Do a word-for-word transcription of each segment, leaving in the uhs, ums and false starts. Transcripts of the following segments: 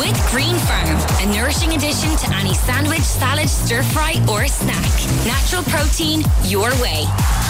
With Green Farm, a nourishing addition to any sandwich, salad, stir fry or snack. Natural protein, your way.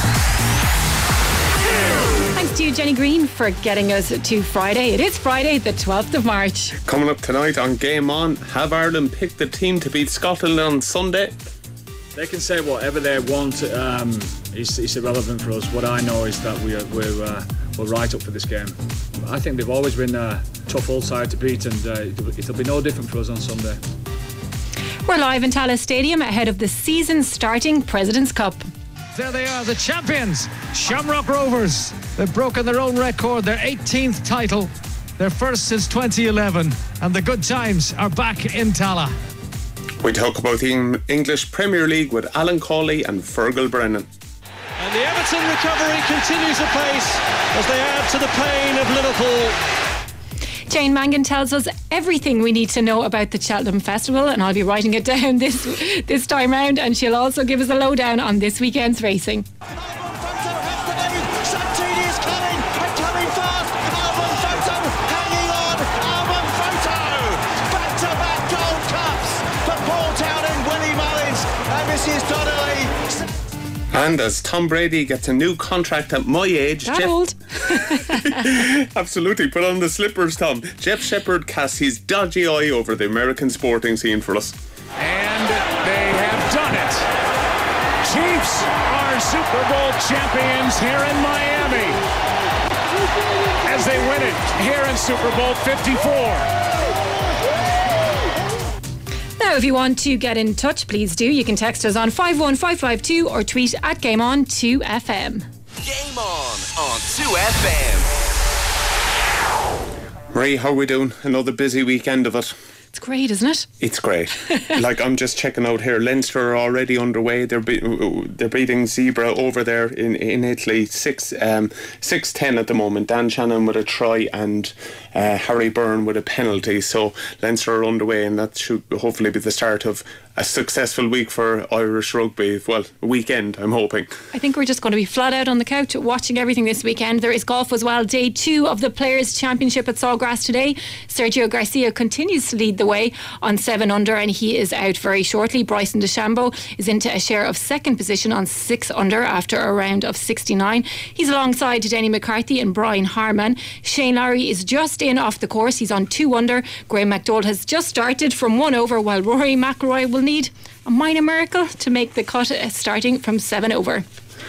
Thanks to you, Jenny Green, for getting us to Friday. It is Friday, the twelfth of March. Coming up tonight on Game On, have Ireland picked the team to beat Scotland on Sunday? They can say whatever they want. Um, it's, it's irrelevant for us. What I know is that we are, we're, uh, we're right up for this game. I think they've always been a tough old side to beat, and uh, it'll, it'll be no different for us on Sunday. We're live in Tallaght Stadium ahead of the season-starting President's Cup. There they are, the champions, Shamrock Rovers. They've broken their own record, their eighteenth title, their first since twenty eleven, and the good times are back in Tallaght. We talk about the English Premier League with Alan Cawley and Fergal Brennan. And the Everton recovery continues apace as they add to the pain of Liverpool. Jane Mangan tells us everything we need to know about the Cheltenham Festival, and I'll be writing it down this this time round, and she'll also give us a lowdown on this weekend's racing. And as Tom Brady gets a new contract at my age, That Jeff, old. absolutely, put on the slippers, Tom. Jeff Shepherd casts his dodgy eye over the American sporting scene for us. And they have done it. Chiefs are Super Bowl champions here in Miami as they win it here in Super Bowl fifty-four. Now, if you want to get in touch, please do. You can text us on five one five five two or tweet at Game On two F M. Game On on two F M. Marie, how are we doing? Another busy weekend of it. It's great, isn't it? It's great. Like, I'm just checking out here. Leinster are already underway. They're be- they're beating Zebra over there in, in Italy. Six um six ten at the moment. Dan Shannon with a try and uh, Harry Byrne with a penalty. So Leinster are underway, and that should hopefully be the start of a successful week for Irish rugby. Well, a weekend, I'm hoping. I think we're just going to be flat out on the couch watching everything this weekend. There is golf as well. Day two of the Players' Championship at Sawgrass today. Sergio Garcia continues to lead the way on seven under, and he is out very shortly. Bryson DeChambeau is into a share of second position on six under after a round of sixty-nine. He's alongside Denny McCarthy and Brian Harman. Shane Lowry is just in off the course. He's on two under. Graham McDowell has just started from one over, while Rory McIlroy will need a minor miracle to make the cut, uh, starting from seven over.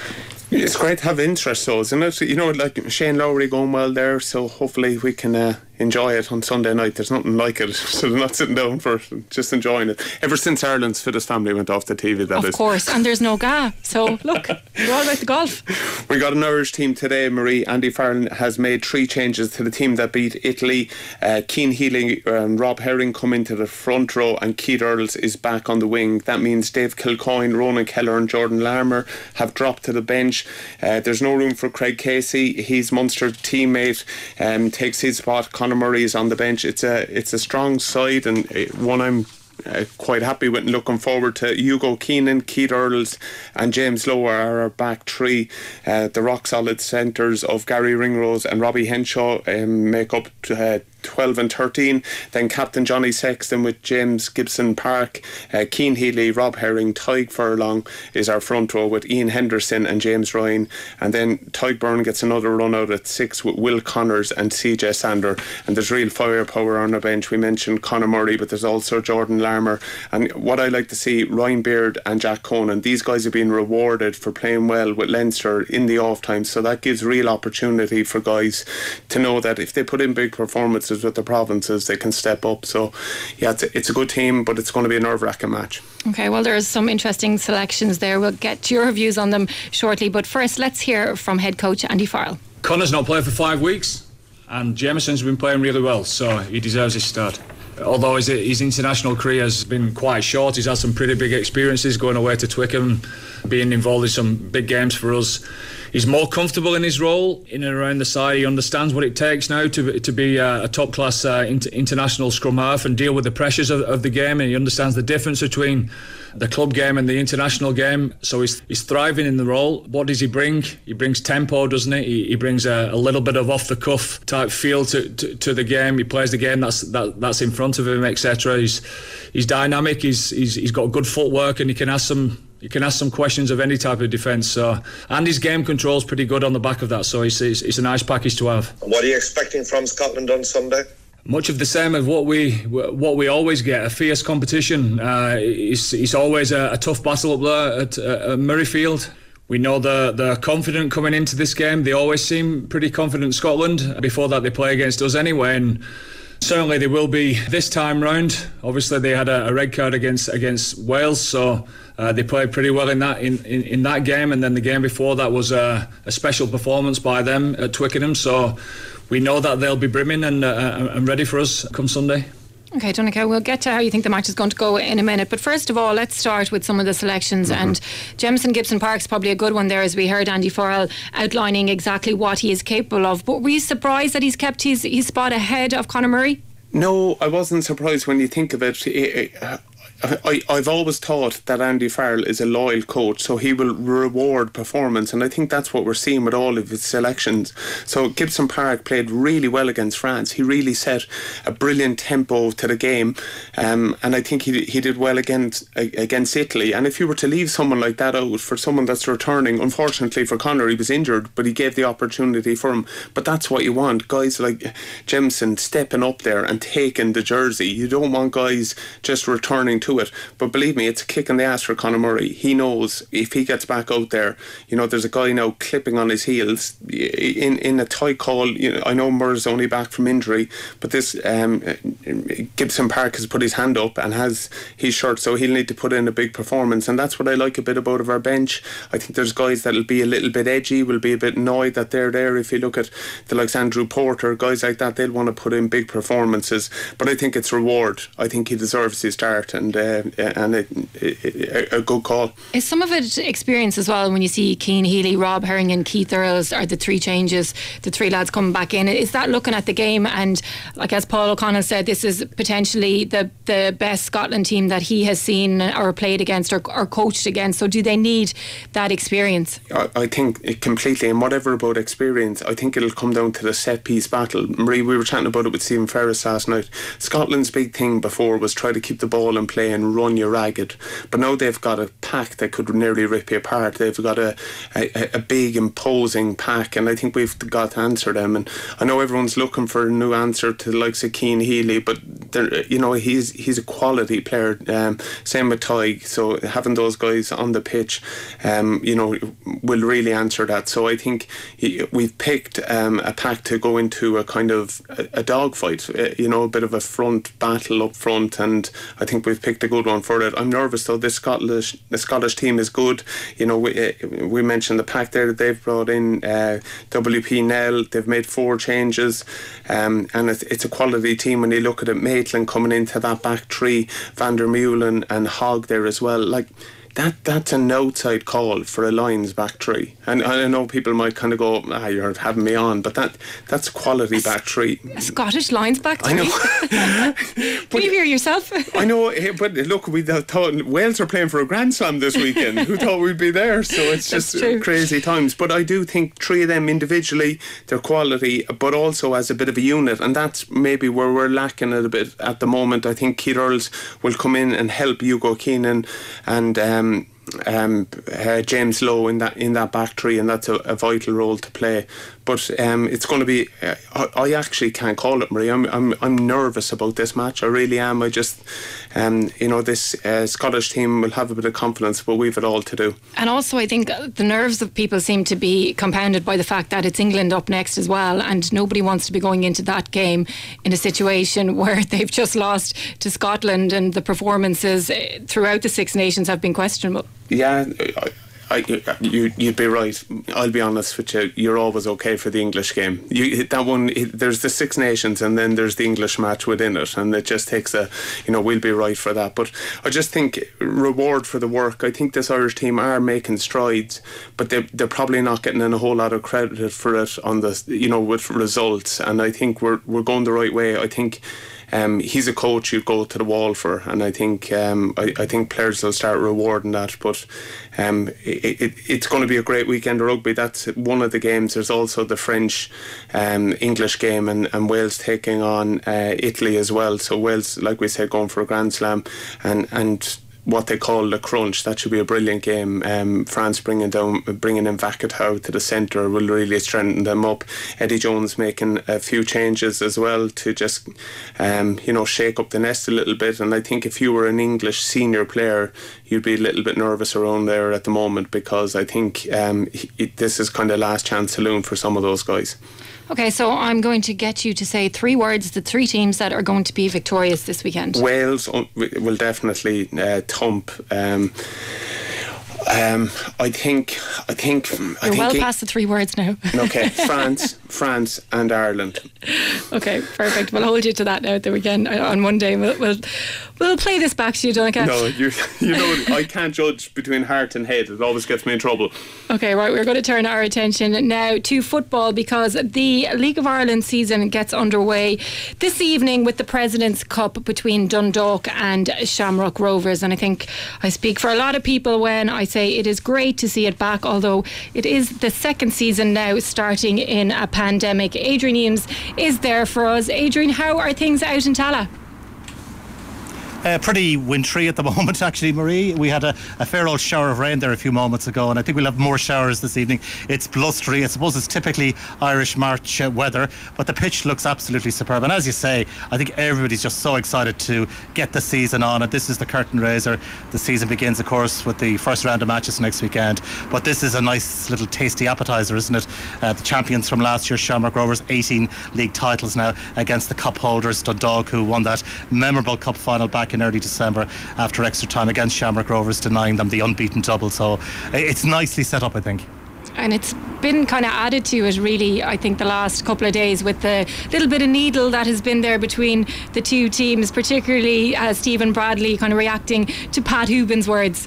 It's great to have interest, though, isn't it? You know, like Shane Lowry going well there, so hopefully we can uh, enjoy it on Sunday night. There's nothing like it, so they're not sitting down for it, just enjoying it. Ever since Ireland's fittest family went off the T V, that of is. Of course, and there's no G A, so look, we're all about the golf. We got an Irish team today, Marie. Andy Farrell has made three changes to the team that beat Italy. Uh, Cian Healy and Rob Herring come into the front row, and Keith Earls is back on the wing. That means Dave Kilcoyne, Ronan Keller and Jordan Larmer have dropped to the bench. Uh, there's no room for Craig Casey. His Munster teammate um, takes his spot. Conor Murray is on the bench. It's a it's a strong side, and one I'm Uh, quite happy with and looking forward to. Hugo Keenan, Keith Earls and James Lowe are our back three. Uh, the rock solid centres of Gary Ringrose and Robbie Henshaw um, make up uh, twelve and thirteen. Then Captain Johnny Sexton with James Gibson Park, uh, Cian Healy, Rob Herring, Tyg Furlong is our front row with Ian Henderson and James Ryan. And then Tyg Byrne gets another run out at six with Will Connors and C J Sander. And there's real firepower on our bench. We mentioned Conor Murray, but there's also Jordan Larmer. And what I like to see, Ryan Beard and Jack Conan, these guys have been rewarded for playing well with Leinster in the off time, so that gives real opportunity for guys to know that if they put in big performances with the provinces, they can step up. So yeah, it's a, it's a good team, but it's going to be a nerve-wracking match. Okay, well, there's some interesting selections there. We'll get your views on them shortly, but first let's hear from head coach Andy Farrell. Connor's not played for five weeks and Jameson's been playing really well, so he deserves his start. Although his, his international career has been quite short, he's had some pretty big experiences going away to Twickenham, being involved in some big games for us. he's more comfortable in his role in and around the side. He understands what it takes now to to be a, a top class uh, inter- international scrum half and deal with the pressures of, of the game, and he understands the difference between the club game and the international game. So he's he's thriving in the role. What does he bring? He brings tempo, doesn't he? He, he brings a, a little bit of off the cuff type feel to, to, to the game. He plays the game that's that, that's in front of him, et cetera. He's he's dynamic. He's he's he's got good footwork, and he can ask some. You can ask some questions of any type of defence. So, and his game control is pretty good on the back of that. So it's, it's, it's a nice package to have. What are you expecting from Scotland on Sunday? Much of the same as what we what we always get, a fierce competition. Uh, it's, it's always a, a tough battle up there at, uh, at Murrayfield. We know they're, they're confident coming into this game. They always seem pretty confident, Scotland. Before that, they play against us anyway, and certainly they will be this time round. Obviously, they had a, a red card against against Wales, so uh, they played pretty well in that in, in, in that game. And then the game before that was a, a special performance by them at Twickenham. So we know that they'll be brimming and uh, and ready for us come Sunday. Okay, Donncha, we'll get to how you think the match is going to go in a minute. But first of all, let's start with some of the selections. Mm-hmm. And Jemison Gibson Park's probably a good one there, as we heard Andy Farrell outlining exactly what he is capable of. But were you surprised that he's kept his, his spot ahead of Conor Murray? No, I wasn't surprised when you think of it. I, I've always thought that Andy Farrell is a loyal coach, so he will reward performance, and I think that's what we're seeing with all of his selections. So Gibson Park played really well against France. He really set a brilliant tempo to the game, um, and I think he he did well against against Italy. And if you were to leave someone like that out for someone that's returning, unfortunately for Conor, he was injured, but he gave the opportunity for him. But that's what you want, guys like Jemison stepping up there and taking the jersey. You don't want guys just returning to it. But believe me, it's a kick in the ass for Conor Murray. He knows if he gets back out there, you know, there's a guy now clipping on his heels in in a tight call. You know, I know Murray's only back from injury, but this um, Gibson Park has put his hand up and has his shirt, so he'll need to put in a big performance, and that's what I like a bit about of our bench. I think there's guys that'll be a little bit edgy, will be a bit annoyed that they're there. If you look at the likes Andrew Porter, guys like that, they'll want to put in big performances. But I think it's reward. I think he deserves his start, and uh, and a, a, a good call. Is some of it experience as well? When you see Cian Healy, Rob Herring and Keith Earls are the three changes, the three lads coming back in, is that looking at the game and, like as Paul O'Connell said, this is potentially the the best Scotland team that he has seen or played against or, or coached against? So do they need that experience? I, I think it completely, and whatever about experience, I think it'll come down to the set piece battle. Marie, we were chatting about it with Stephen Ferris last night. Scotland's big thing before was try to keep the ball in play and run you ragged, but now they've got a pack that could nearly rip you apart. They've got a, a, a big imposing pack, and I think we've got to answer them. And I know everyone's looking for a new answer to the likes of Cian Healy, but you know, he's he's a quality player. Um, same with Tig, so having those guys on the pitch, um, you know, will really answer that. So I think he, we've picked um, a pack to go into a kind of a, a dogfight, uh, you know, a bit of a front battle up front, and I think we've picked a good one for it. I'm nervous though. This Scottish the Scottish team is good. You know, we, uh, we mentioned the pack there that they've brought in. Uh, W P Nell, they've made four changes, um, and it's, it's a quality team. When you look at it, Maitland coming into that back three, Van der Meulen and Hogg there as well. Like, That that's an outside call for a Lions back three, and I know people might kind of go, "Ah, you're having me on," but that that's quality back three. A Scottish Lions back three. I know. Can you hear yourself? I know, but look, we thought Wales are playing for a Grand Slam this weekend. Who thought we'd be there? So it's just crazy times. But I do think three of them individually, they're quality, but also as a bit of a unit, and that's maybe where we're lacking it a bit at the moment. I think Keith Earls will come in and help Hugo Keenan and. Um, Um, uh, James Lowe in that in that back three, and that's a, a vital role to play. But um, it's going to be. Uh, I, I actually can't call it, Marie. I'm I'm I'm nervous about this match. I really am. I just, um, you know, this uh, Scottish team will have a bit of confidence, but we've it all to do. And also, I think the nerves of people seem to be compounded by the fact that it's England up next as well, and nobody wants to be going into that game in a situation where they've just lost to Scotland, and the performances throughout the Six Nations have been questionable. Yeah, I, you, you'd be right. I'll be honest with you. You're always okay for the English game. You, that one, there's the Six Nations, and then there's the English match within it, and it just takes a, you know, we'll be right for that. But I just think reward for the work. I think this Irish team are making strides, but they they're probably not getting in a whole lot of credit for it on the, you know, with results. And I think we're we're going the right way. I think. Um, he's a coach you'd go to the wall for, and I think um, I, I think players will start rewarding that. But um, it, it, it's going to be a great weekend of rugby. That's one of the games. There's also the French um, English game, and, and Wales taking on uh, Italy as well. So Wales, like we said, going for a Grand Slam, and and. what they call the crunch. That should be a brilliant game. Um, France bringing down, bringing in Vakatawa to the centre will really strengthen them up. Eddie Jones making a few changes as well to just, um, you know, shake up the nest a little bit. And I think if you were an English senior player, you'd be a little bit nervous around there at the moment, because I think um, it, this is kind of last chance saloon for some of those guys. Okay, so I'm going to get you to say three words, the three teams that are going to be victorious this weekend. Wales will definitely uh, thump. Um, um, I think. I think. You're I think well it, past the three words now. Okay, France, France, and Ireland. Okay, perfect. We'll hold you to that now at the weekend. On Monday, we'll we'll, we'll play this back to you, Donncha. No, you you know I can't judge between heart and head. It always gets me in trouble. Okay, right. We're going to turn our attention now to football, because the League of Ireland season gets underway this evening with the President's Cup between Dundalk and Shamrock Rovers. And I think I speak for a lot of people when I say it is great to see it back, although it is the second season now starting in a pandemic. Adrian Eames is there for us. Adrian, how are things out in Tallaght? Uh, pretty wintry at the moment, actually, Marie. We had a, a fair old shower of rain there a few moments ago, and I think we'll have more showers this evening. It's blustery. I suppose it's typically Irish March uh, weather, but the pitch looks absolutely superb. And as you say, I think everybody's just so excited to get the season on. And this is the curtain raiser. The season begins, of course, with the first round of matches next weekend. But this is a nice little tasty appetizer, isn't it? Uh, the champions from last year, Shamrock Rovers, eighteen league titles now, against the cup holders, Dundalk, who won that memorable cup final back in early December after extra time against Shamrock Rovers, denying them the unbeaten double. So it's nicely set up, I think. And it's been kind of added to it, really, I think, the last couple of days, with the little bit of needle that has been there between the two teams, particularly uh, Stephen Bradley kind of reacting to Pat Hooban's words.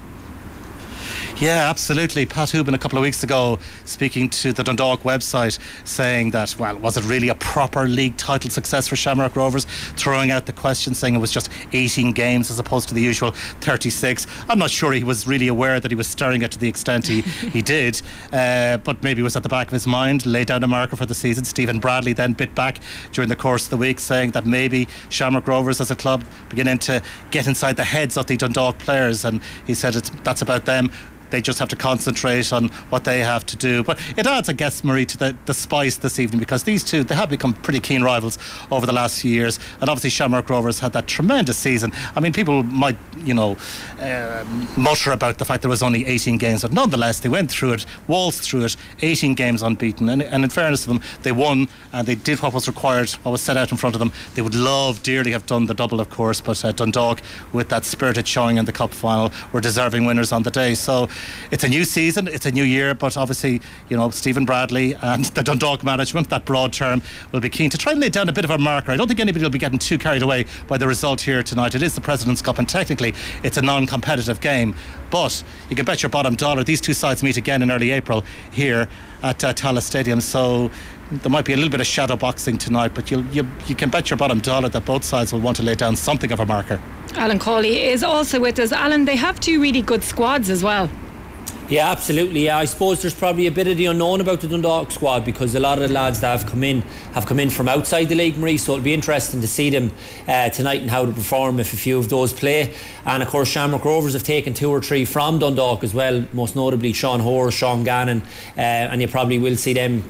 Yeah, absolutely. Pat Hooban a couple of weeks ago speaking to the Dundalk website, saying that, well, was it really a proper league title success for Shamrock Rovers? Throwing out the question, saying it was just eighteen games as opposed to the usual thirty-six. I'm not sure he was really aware that he was stirring it to the extent he, he did, uh, but maybe it was at the back of his mind, laid down a marker for the season. Stephen Bradley then bit back during the course of the week, saying that maybe Shamrock Rovers as a club beginning to get inside the heads of the Dundalk players, and he said it's, that's about them. They just have to concentrate on what they have to do. But it adds, I guess, Marie, to the, the spice this evening, because these two, they have become pretty keen rivals over the last few years. And obviously Shamrock Rovers had that tremendous season. I mean, people might, you know, uh, mutter about the fact there was only eighteen games, but nonetheless, they went through it, waltzed through it, eighteen games unbeaten. And, and in fairness to them, they won, and they did what was required, what was set out in front of them. They would love, dearly have done the double, of course, but uh, Dundalk, with that spirited showing in the cup final, were deserving winners on the day. So it's a new season, it's a new year, but obviously, you know, Stephen Bradley and the Dundalk management, that broad term, will be keen to try and lay down a bit of a marker. I don't think anybody will be getting too carried away by the result here tonight. It is the President's Cup, and technically it's a non-competitive game, but you can bet your bottom dollar these two sides meet again in early April here at uh, Tallaght Stadium. So there might be a little bit of shadow boxing tonight, but you'll, you you can bet your bottom dollar that both sides will want to lay down something of a marker. Alan Cawley is also with us. Alan, they have two really good squads as well. Yeah, absolutely. Yeah, I suppose there's probably a bit of the unknown about the Dundalk squad, because a lot of the lads that have come in have come in from outside the league, Marie, so it'll be interesting to see them uh, tonight and how they perform if a few of those play. And of course Shamrock Rovers have taken two or three from Dundalk as well, most notably Sean Hoare, Sean Gannon, uh, and you probably will see them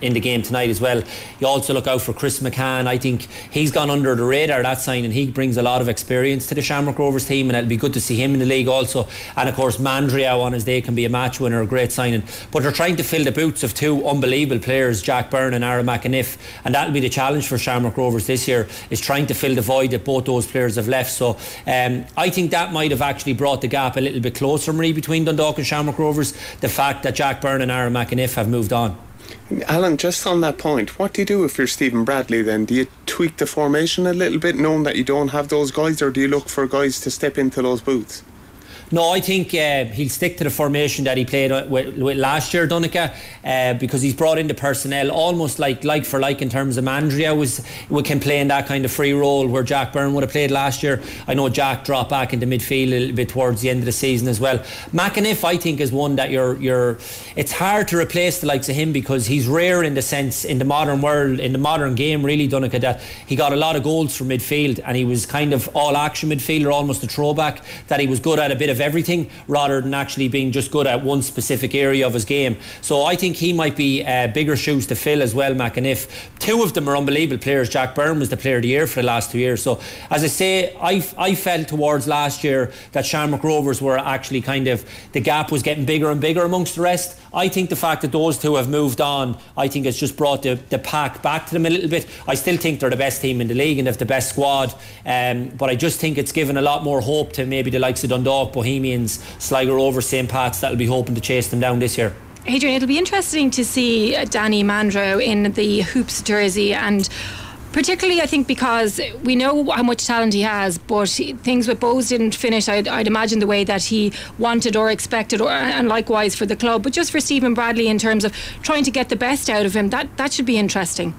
in the game tonight as well. You also look out for Chris McCann. I think he's gone under the radar, that sign, and he brings a lot of experience to the Shamrock Rovers team, and it'll be good to see him in the league also. And of course Mandriau on his day can be a match winner, a great signing. But they're trying to fill the boots of two unbelievable players, Jack Byrne and Aaron McAniff, and that'll be the challenge for Shamrock Rovers this year, is trying to fill the void that both those players have left. So um, I think that might have actually brought the gap a little bit closer, Marie, between Dundalk and Shamrock Rovers, the fact that Jack Byrne and Aaron McAniff have moved on. Alan, just on that point, what do you do if you're Stephen Bradley then? Do you tweak the formation a little bit, knowing that you don't have those guys, or do you look for guys to step into those booths? No, I think uh, he'll stick to the formation that he played with, with last year, Donncha, uh, because he's brought in the personnel almost like like for like in terms of Mandria was we can play in that kind of free role where Jack Byrne would have played last year. I know Jack dropped back into midfield a little bit towards the end of the season as well. McAniff, I think, is one that you're you're. It's hard to replace the likes of him because he's rare in the sense in the modern world, in the modern game, really, Donncha, that he got a lot of goals from midfield and he was kind of all action midfielder, almost a throwback, that he was good at a bit of everything rather than actually being just good at one specific area of his game. So I think he might be uh, bigger shoes to fill as well, McAniff. Two of them are unbelievable players. Jack Byrne was the player of the year for the last two years. So as I say, I, I felt towards last year that Shamrock Rovers were actually kind of, the gap was getting bigger and bigger amongst the rest. I think the fact that those two have moved on, I think it's just brought the, the pack back to them a little bit. I still think they're the best team in the league and have the best squad, um, but I just think it's given a lot more hope to maybe the likes of Dundalk, Bohemians, Sligo Rovers, Saint Pat's, that'll be hoping to chase them down this year. Adrian, it'll be interesting to see Danny Mandrow in the Hoops jersey, and particularly I think because we know how much talent he has, but things with Bowes didn't finish, I'd, I'd imagine, the way that he wanted or expected, or, and likewise for the club. But just for Stephen Bradley, in terms of trying to get the best out of him, that, that should be interesting.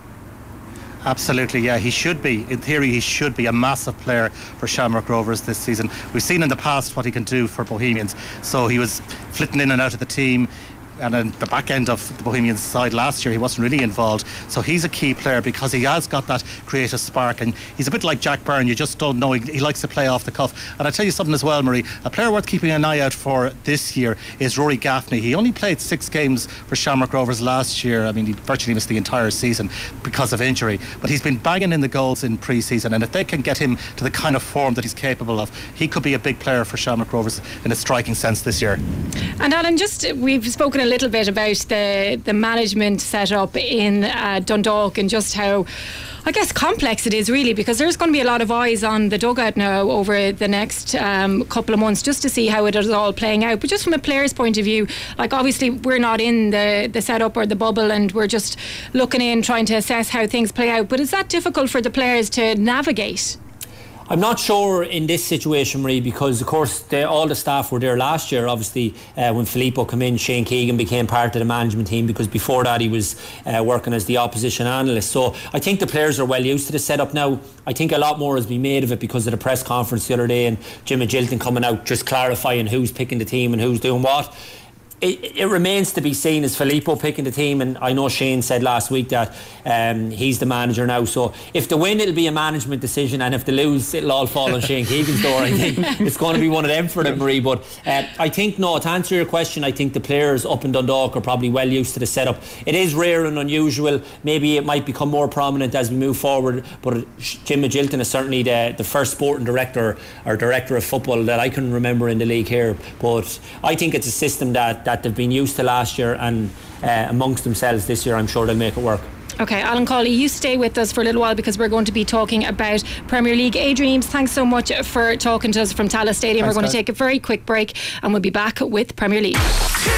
Absolutely, yeah, he should be. In theory, he should be a massive player for Shamrock Rovers this season. We've seen in the past what he can do for Bohemians. So he was flitting in and out of the team, and in the back end of the Bohemians side last year he wasn't really involved, so he's a key player because he has got that creative spark, and he's a bit like Jack Byrne. You just don't know, he, he likes to play off the cuff. And I tell you something as well, Marie, a player worth keeping an eye out for this year is Rory Gaffney. He only played six games for Shamrock Rovers last year. I mean, he virtually missed the entire season because of injury, but he's been banging in the goals in pre-season, and if they can get him to the kind of form that he's capable of, he could be a big player for Shamrock Rovers in a striking sense this year. And Alan, just we've spoken a little bit about the the management set up in uh, Dundalk, and just how, I guess, complex it is really, because there's going to be a lot of eyes on the dugout now over the next um, couple of months just to see how it is all playing out. But just from a player's point of view, like obviously we're not in the, the setup or the bubble, and we're just looking in trying to assess how things play out. But is that difficult for the players to navigate? I'm not sure in this situation, Marie, because of course they, all the staff were there last year. Obviously, uh, when Filippo came in, Shane Keegan became part of the management team, because before that he was uh, working as the opposition analyst. So I think the players are well used to the setup now. I think a lot more has been made of it because of the press conference the other day, and Jim Agilton coming out just clarifying who's picking the team and who's doing what. It, it remains to be seen as Filippo picking the team, and I know Shane said last week that um, he's the manager now. So if they win, it'll be a management decision, and if they lose, it'll all fall on Shane Keegan's door. I think it's going to be one of them for them, Marie. But uh, I think, no, to answer your question, I think the players up in Dundalk are probably well used to the setup. It is rare and unusual. Maybe it might become more prominent as we move forward, but Jim Agilton is certainly the, the first sporting director or director of football that I can remember in the league here. But I think it's a system that that they've been used to last year, and uh, amongst themselves this year I'm sure they'll make it work. Okay, Alan Cawley, you stay with us for a little while because we're going to be talking about Premier League. Adrian Eames, thanks so much for talking to us from Tallaght Stadium. Thanks, we're going guys. to take a very quick break and we'll be back with Premier League. two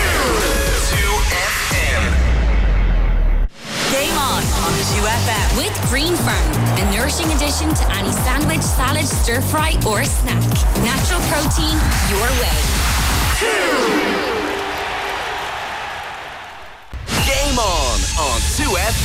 F M. Game on on two F M with Green Farm, a nourishing addition to any sandwich, salad, stir fry or snack. Natural protein your way. Two. Game on on two F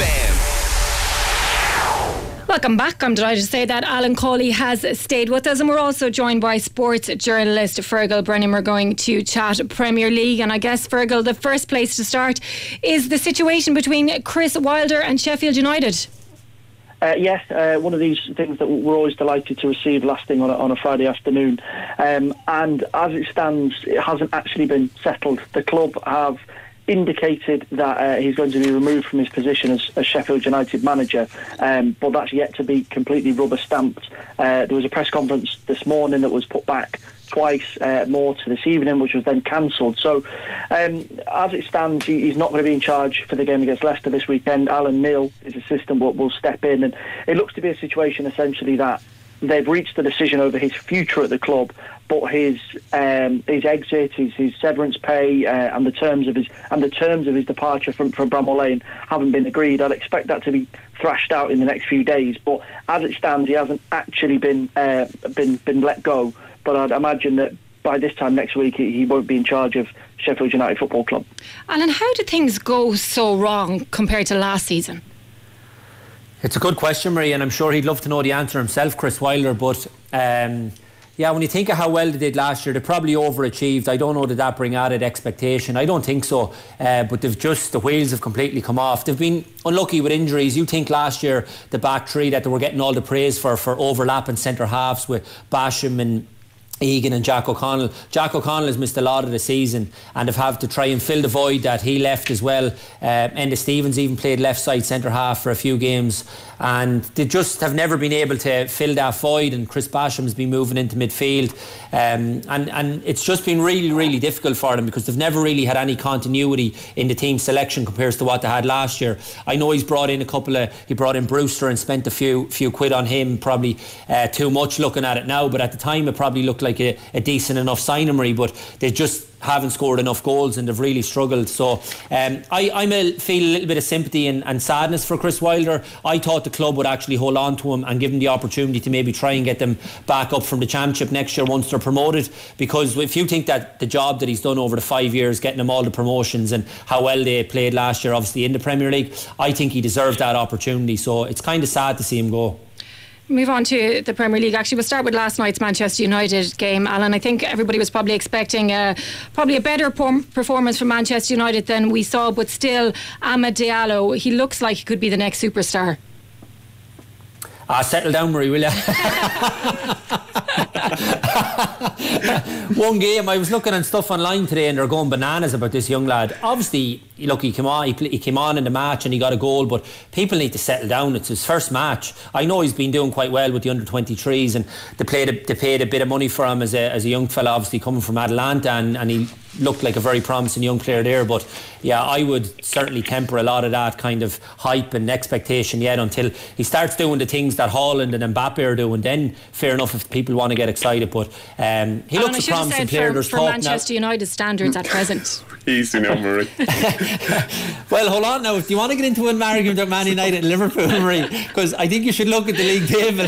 M. Welcome back. I'm delighted to say that Alan Cawley has stayed with us, and we're also joined by sports journalist Fergal Brennan. We're going to chat Premier League, and I guess, Fergal, the first place to start is the situation between Chris Wilder and Sheffield United. Uh, yes, uh, one of these things that we're always delighted to receive last thing on a, on a Friday afternoon. Um, and as it stands, it hasn't actually been settled. The club have indicated that uh, he's going to be removed from his position as, as Sheffield United manager, um, but that's yet to be completely rubber stamped. Uh, there was a press conference this morning that was put back twice uh, more to this evening, which was then cancelled. So um, as it stands, he, he's not going to be in charge for the game against Leicester this weekend. Alan Neil, his assistant, will, will step in, and it looks to be a situation essentially that they've reached a decision over his future at the club, but his um, his exit, his, his severance pay, uh, and the terms of his and the terms of his departure from, from Bramall Lane haven't been agreed. I'd expect that to be thrashed out in the next few days. But as it stands, he hasn't actually been uh, been been let go. But I'd imagine that by this time next week, he, he won't be in charge of Sheffield United Football Club. Alan, how did things go so wrong compared to last season? It's a good question, Marie, and I'm sure he'd love to know the answer himself, Chris Wilder. But um, yeah, when you think of how well they did last year, they probably overachieved. I don't know did that bring added expectation. I don't think so. Uh, but they've just, the wheels have completely come off. They've been unlucky with injuries. You think last year the back three that they were getting all the praise for for overlapping centre halves with Basham and Egan and Jack O'Connell. Jack O'Connell has missed a lot of the season and have had to try and fill the void that he left as well. Uh, Enda Stevens even played left side centre half for a few games, and they just have never been able to fill that void, and Chris Basham's been moving into midfield, um, and, and it's just been really really difficult for them because they've never really had any continuity in the team selection compared to what they had last year. I know he's brought in a couple of he brought in Brewster and spent a few few quid on him, probably uh, too much looking at it now, but at the time it probably looked like a, a decent enough signery, but they just haven't scored enough goals and they've really struggled. So um, I, I feel a little bit of sympathy and, and sadness for Chris Wilder. I thought the club would actually hold on to him and give him the opportunity to maybe try and get them back up from the Championship next year once they're promoted, because if you think that the job that he's done over the five years getting them all the promotions and how well they played last year obviously in the Premier League, I think he deserved that opportunity. So it's kind of sad to see him go. Move on to the Premier League. Actually, we'll start with last night's Manchester United game, Alan. I think everybody was probably expecting uh, probably a better porm- performance from Manchester United than we saw, but still, Amad Diallo, he looks like he could be the next superstar. Ah, settle down, Marie, will you? One game, I was looking at stuff online today and they're going bananas about this young lad. Obviously, look, he came on, he, he came on in the match and he got a goal, but people need to settle down. It's his first match. I know he's been doing quite well with the under twenty-threes, and they played a, they paid a bit of money for him as a as a young fella, obviously coming from Atalanta, and, and he looked like a very promising young player there. But yeah, I would certainly temper a lot of that kind of hype and expectation yet until he starts doing the things that Haaland and Mbappe are doing. Then fair enough if people want to get excited, but um, he Alan, looks a promising player. For, There's for talk Manchester now. United standards at present. Easy now, Marie. Well, hold on now. Do you want to get into an argument about Man United and Liverpool, Marie? Because I think you should look at the league table.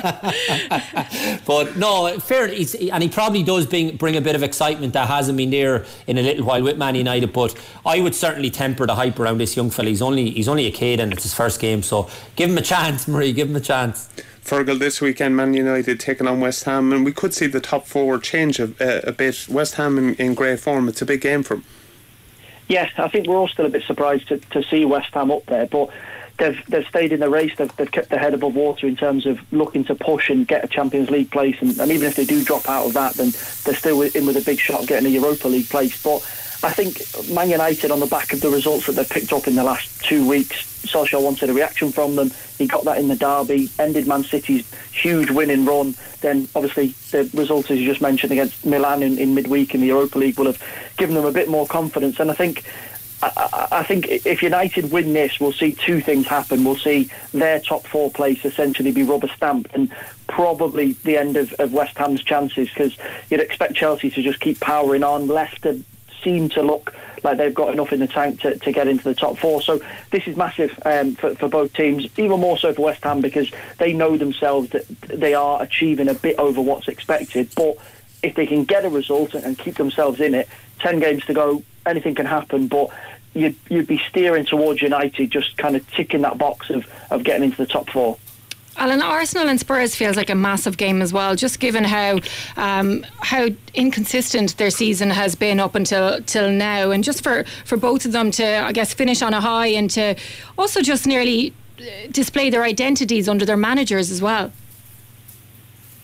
But no, fair, he's, and he probably does bring, bring a bit of excitement that hasn't been there in a little while with Man United. But I would certainly temper the hype around this young fella. He's only he's only a kid and it's his first game, so give him a chance, Marie. Give him a chance. Fergal, this weekend Man United taking on West Ham, and we could see the top four change a, a, a bit. West Ham in, in great form. It's a big game for them. Yes, I think we're all still a bit surprised to, to see West Ham up there, but they've they've stayed in the race. They've, they've kept their head above water in terms of looking to push and get a Champions League place, and, and even if they do drop out of that, then they're still in with a big shot of getting a Europa League place. But I think Man United, on the back of the results that they've picked up in the last two weeks, Solskjaer wanted a reaction from them. He got that in the derby, ended Man City's huge winning run. Then obviously the result, as you just mentioned, against Milan in, in midweek in the Europa League will have given them a bit more confidence. And I think I, I think if United win this, we'll see two things happen. We'll see their top four place essentially be rubber stamped, and probably the end of, of West Ham's chances, because you'd expect Chelsea to just keep powering on. Leicester seem to look like they've got enough in the tank to, to get into the top four. So this is massive um, for, for both teams, even more so for West Ham, because they know themselves that they are achieving a bit over what's expected. But if they can get a result and keep themselves in it, ten games to go, anything can happen. But you'd, you'd be steering towards United just kind of ticking that box of, of getting into the top four. Alan, Arsenal and Spurs feels like a massive game as well, just given how um, how inconsistent their season has been up until till now, and just for, for both of them to, I guess, finish on a high and to also just nearly display their identities under their managers as well.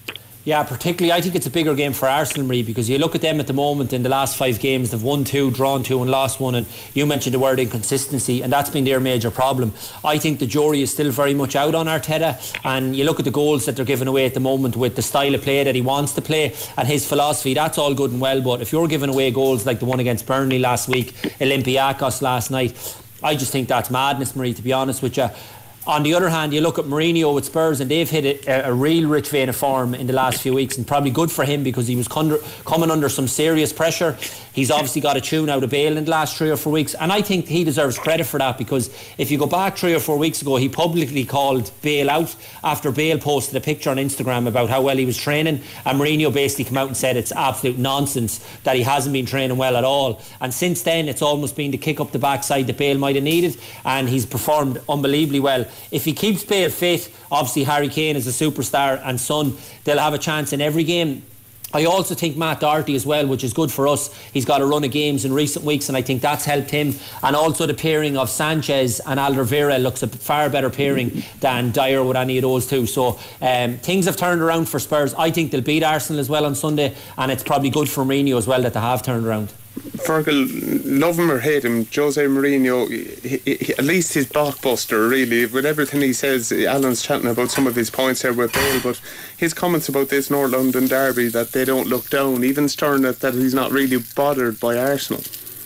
Yeah, particularly I think it's a bigger game for Arsenal, Marie, because you look at them at the moment in the last five games, they've won two, drawn two and lost one, and you mentioned the word inconsistency, and that's been their major problem. I think the jury is still very much out on Arteta, and you look at the goals that they're giving away at the moment with the style of play that he wants to play and his philosophy. That's all good and well, but if you're giving away goals like the one against Burnley last week, Olympiacos last night, I just think that's madness, Marie, to be honest with you. On the other hand, you look at Mourinho with Spurs, and they've hit a, a real rich vein of form in the last few weeks, and probably good for him because he was under, coming under some serious pressure. He's obviously got a tune out of Bale in the last three or four weeks, and I think he deserves credit for that, because if you go back three or four weeks ago, he publicly called Bale out after Bale posted a picture on Instagram about how well he was training, and Mourinho basically came out and said it's absolute nonsense that he hasn't been training well at all. And since then, it's almost been the kick up the backside that Bale might have needed, and he's performed unbelievably well. If he keeps Bale fit, obviously Harry Kane is a superstar, and Son, they'll have a chance in every game. I also think Matt Doherty as well, which is good for us. He's got a run of games in recent weeks, and I think that's helped him. And also the pairing of Sanchez and Alderweireld looks a far better pairing than Dyer with any of those two. So um, things have turned around for Spurs. I think they'll beat Arsenal as well on Sunday, and it's probably good for Mourinho as well that they have turned around. Fergal, love him or hate him, Jose Mourinho, he, he, at least he's blockbuster, really, with everything he says. Alan's chatting about some of his points there with Bale, but his comments about this North London derby, that they don't look down, even stern that, that he's not really bothered by Arsenal.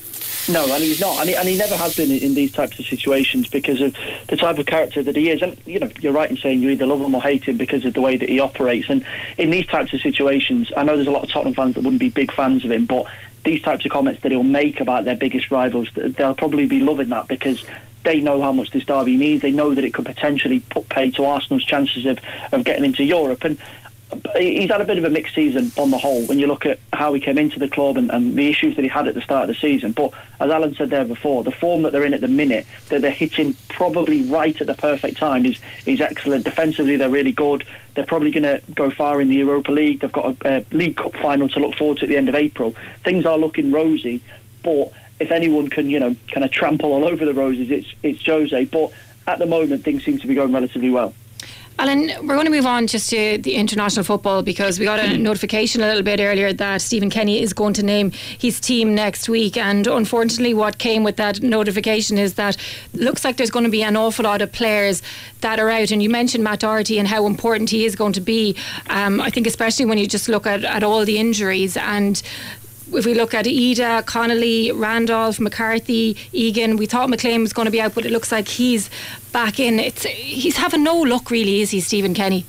No, and he's not, and he, and he never has been in these types of situations because of the type of character that he is. And you know, you're right in saying you either love him or hate him because of the way that he operates. And in these types of situations, I know there's a lot of Tottenham fans that wouldn't be big fans of him, but these types of comments that he'll make about their biggest rivals, they'll probably be loving that because they know how much this derby needs. They know that it could potentially put pay to Arsenal's chances of, of getting into Europe. And he's had a bit of a mixed season on the whole when you look at how he came into the club and, and the issues that he had at the start of the season. But as Alan said there before, the form that they're in at the minute, that they're hitting probably right at the perfect time, is is excellent. Defensively, they're really good. They're probably going to go far in the Europa League. They've got a, a League Cup final to look forward to at the end of April. Things are looking rosy, but if anyone can, you know, kind of trample all over the roses, it's it's Jose. But at the moment, things seem to be going relatively well. Alan, we're going to move on just to the international football because we got a notification a little bit earlier that Stephen Kenny is going to name his team next week, and unfortunately what came with that notification is that it looks like there's going to be an awful lot of players that are out. And you mentioned Matt Doherty and how important he is going to be. um, I think especially when you just look at, at all the injuries, and if we look at Ida, Connolly, Randolph, McCarthy, Egan, we thought McLean was going to be out, but it looks like he's back in. It's he's having no luck really, is he, Stephen Kenny?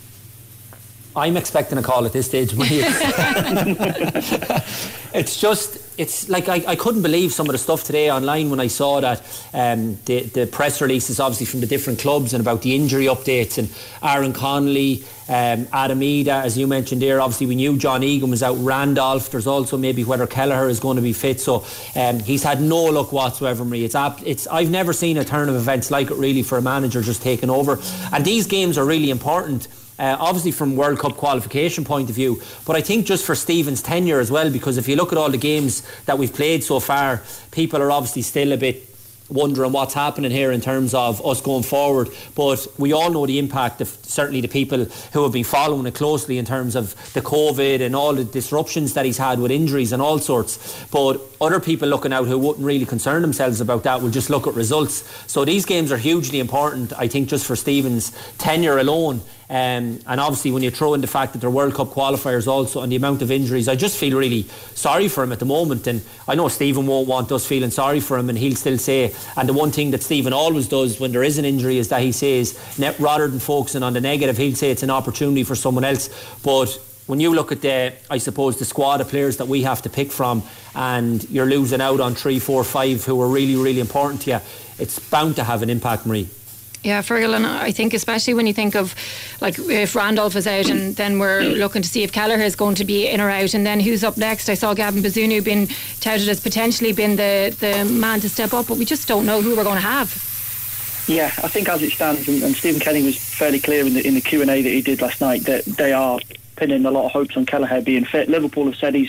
I'm expecting a call at this stage. It's just, it's like I, I couldn't believe some of the stuff today online when I saw that um, the, the press releases obviously from the different clubs and about the injury updates, and Aaron Connolly, um, Adam Ida, as you mentioned there. Obviously we knew John Egan was out, Randolph, there's also maybe whether Kelleher is going to be fit. So um, he's had no luck whatsoever, Marie. It's, it's I've never seen a turn of events like it really for a manager just taking over, and these games are really important. Uh, obviously from World Cup qualification point of view, but I think just for Stephen's tenure as well, because if you look at all the games that we've played so far, people are obviously still a bit wondering what's happening here in terms of us going forward. But we all know the impact of certainly the people who have been following it closely in terms of the COVID and all the disruptions that he's had with injuries and all sorts. But other people looking out who wouldn't really concern themselves about that will just look at results. So these games are hugely important, I think, just for Stephen's tenure alone. Um, and obviously when you throw in the fact that they're World Cup qualifiers also and the amount of injuries, I just feel really sorry for him at the moment. And I know Stephen won't want us feeling sorry for him, and he'll still say, and the one thing that Stephen always does when there is an injury is that he says, rather than focusing on the negative, he'll say it's an opportunity for someone else. But when you look at the, I suppose, the squad of players that we have to pick from, and you're losing out on three, four, five who are really, really important to you, it's bound to have an impact, Marie. Yeah, Fergal, and I think especially when you think of, like, if Randolph is out and then we're looking to see if Kelleher is going to be in or out, and then who's up next. I saw Gavin Bazunu being touted as potentially being the, the man to step up, but we just don't know who we're going to have. Yeah, I think as it stands, and, and Stephen Kenny was fairly clear in the, in the Q and A that he did last night, that they are pinning a lot of hopes on Kelleher being fit. Liverpool have said he's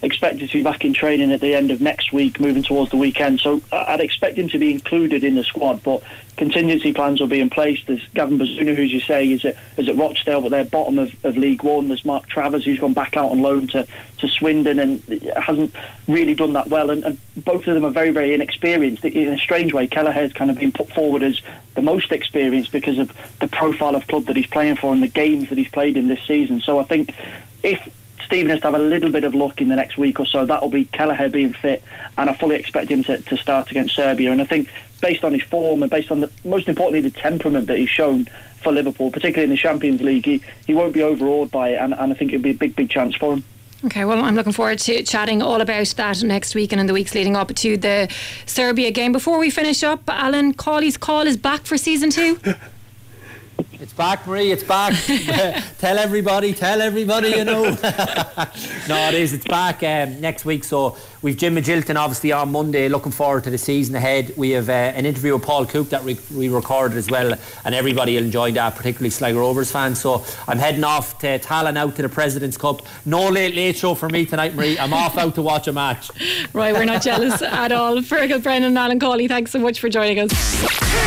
expected to be back in training at the end of next week, moving towards the weekend. So I'd expect him to be included in the squad, but contingency plans will be in place. There's Gavin Bazunu, who, as you say, is at, is at Rochdale, but they're bottom of, of League One. There's Mark Travers, who's gone back out on loan to, to Swindon and hasn't really done that well. And, and both of them are very, very inexperienced. In a strange way, Kelleher's kind of been put forward as the most experienced because of the profile of club that he's playing for and the games that he's played in this season. So I think if Stephen has to have a little bit of luck in the next week or so, that'll be Kelleher being fit, and I fully expect him to, to start against Serbia. And I think based on his form and based on, the, most importantly, the temperament that he's shown for Liverpool, particularly in the Champions League, he, he won't be overawed by it, and, and I think it'll be a big, big chance for him. Okay, well, I'm looking forward to chatting all about that next week and in the weeks leading up to the Serbia game. Before we finish up, Alan, Cawley's Call is back for season two. It's back, Marie, it's back. Tell everybody, tell everybody, you know. No, it is, it's back um, next week. So we've Jim Magilton obviously on Monday, looking forward to the season ahead. We have uh, an interview with Paul Coop that we, we recorded as well, and everybody will enjoy that, particularly Sligo Rovers fans. So I'm heading off to Tallinn out to the President's Cup. No late late show for me tonight, Marie. I'm off out to watch a match. Right, we're not jealous at all. Fergal Brennan and Alan Cawley, thanks so much for joining us.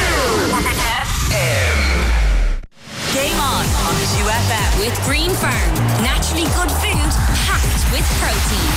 Game on on two F M with Green Farm. Naturally good food packed with protein.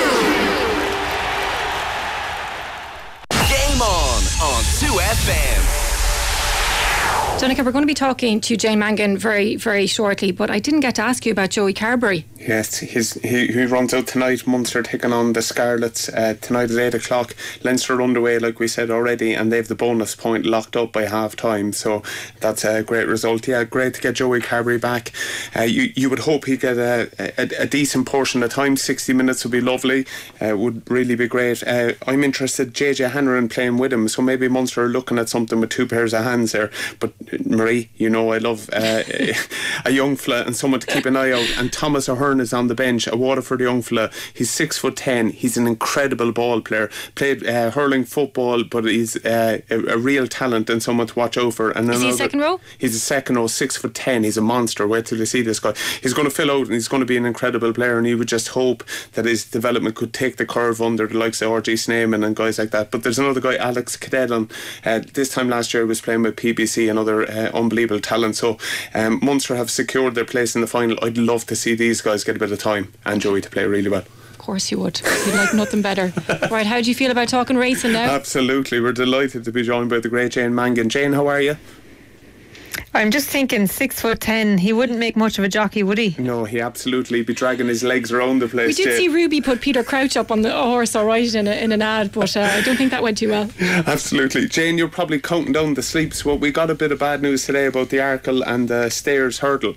Game on on two F M. Donica, we're going to be talking to Jane Mangan very, very shortly, but I didn't get to ask you about Joey Carberry. Yes, he's, he, he runs out tonight. Munster taking on the Scarlets uh, tonight at eight o'clock. Leinster underway, like we said already, and they've the bonus point locked up by half time, so that's a great result. Yeah, great to get Joey Carberry back. Uh, you, you would hope he'd get a, a, a decent portion of time. sixty minutes would be lovely, uh, would really be great. Uh, I'm interested, J J Hanrahan playing with him, so maybe Munster are looking at something with two pairs of hands there. But Marie, you know I love uh, a young fella and someone to keep an eye out, and Thomas O'Hearn is on the bench, a Waterford young fella. He's six foot ten. He's an incredible ball player. Played uh, hurling football, but he's uh, a, a real talent and someone to watch out for. And is another, he a second row? He's a second row, six foot ten. He's a monster. Wait till you see this guy. He's going to fill out and he's going to be an incredible player, and you would just hope that his development could take the curve under the likes of R G Sneeman and guys like that. But there's another guy, Alex Cadellon. Uh, this time last year he was playing with P B C, another uh, unbelievable talent. So um, Munster have secured their place in the final. I'd love to see these guys get a bit of time, and Joey to play really well. Of course you would. You'd like nothing better. Right, how do you feel about talking racing now? Absolutely, we're delighted to be joined by the great Jane Mangan. Jane, how are you? I'm just thinking, six foot ten, he wouldn't make much of a jockey, would he? No, he absolutely be dragging his legs around the place. We did Jane. see Ruby put Peter Crouch up on the horse, all right, in, a, in an ad, but uh, I don't think that went too well. Absolutely. Jane, you're probably counting down the sleeps. Well, we got a bit of bad news today about the Arkle and the Stayers hurdle.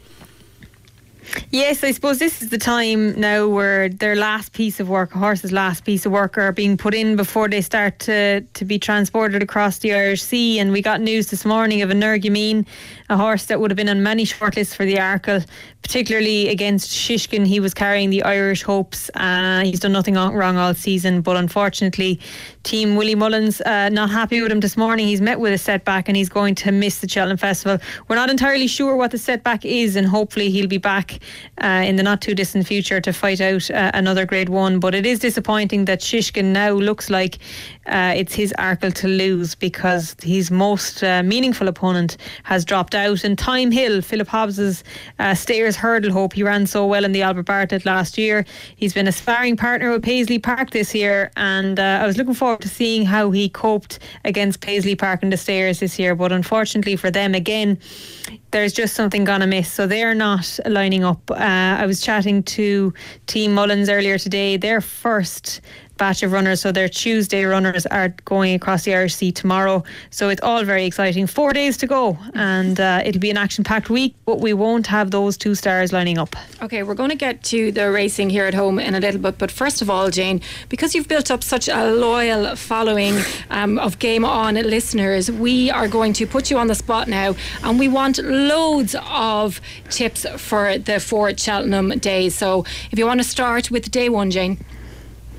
Yes, I suppose this is the time now where their last piece of work, a horse's last piece of work, are being put in before they start to, to be transported across the Irish Sea. And we got news this morning of a Nergameen, a horse that would have been on many shortlists for the Arkle, particularly against Shishkin. He was carrying the Irish hopes. Uh, he's done nothing wrong all season, but unfortunately Team Willie Mullins uh, not happy with him this morning. He's met with a setback and he's going to miss the Cheltenham Festival. We're not entirely sure what the setback is, and hopefully he'll be back uh, in the not too distant future to fight out uh, another grade one. But it is disappointing that Shishkin now looks like uh, it's his Arkle to lose, because his most uh, meaningful opponent has dropped out. And Time Hill, Philip Hobbs's uh, Stayers hurdle hope, he ran so well in the Albert Bartlett last year. He's been a sparring partner with Paisley Park this year, and uh, I was looking forward to seeing how he coped against Paisley Park and the Stayers this year. But unfortunately for them, again, there's just something gone amiss, so they're not lining up. uh, I was chatting to Team Mullins earlier today. Their first batch of runners, so their Tuesday runners, are going across the Irish Sea tomorrow, so it's all very exciting. Four days to go, and uh, it'll be an action-packed week, but we won't have those two stars lining up. Okay, we're going to get to the racing here at home in a little bit, but first of all, Jane, because you've built up such a loyal following um, of Game On listeners, we are going to put you on the spot now, and we want loads of tips for the four Cheltenham days. So if you want to start with day one, Jane.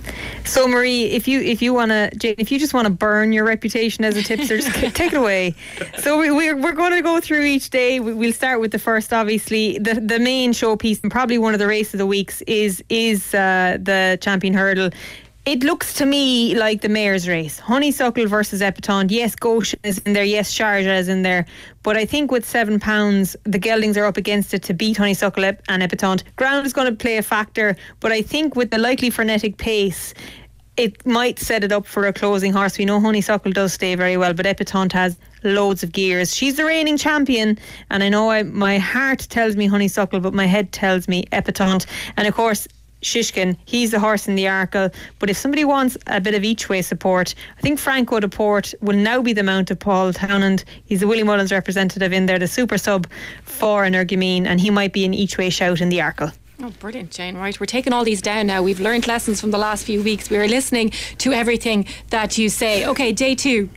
So Marie, if you if you want to, Jane, if you just want to burn your reputation as a tipster, just take it away. So we, we're we're going to go through each day. We, we'll start with the first, obviously, the the main showpiece and probably one of the race of the weeks is is uh, the Champion Hurdle. It looks to me like the mayor's race. Honeysuckle versus Epatante. Yes, Goshen is in there. Yes, Sharjah is in there. But I think with seven pounds, the geldings are up against it to beat Honeysuckle and Epatante. Ground is going to play a factor. But I think with the likely frenetic pace, it might set it up for a closing horse. We know Honeysuckle does stay very well, but Epatante has loads of gears. She's the reigning champion, and I know I, my heart tells me Honeysuckle, but my head tells me Epatante. And of course, Shishkin, he's the horse in the Arkle, but if somebody wants a bit of each way support, I think Franco de Port will now be the mount of Paul Townend. He's the Willie Mullins representative in there, the super sub for Energumene, and he might be an each way shout in the Arkle. Oh, brilliant, Jane. Right, we're taking all these down now. We've learned lessons from the last few weeks. We are listening to everything that you say. Okay, day two.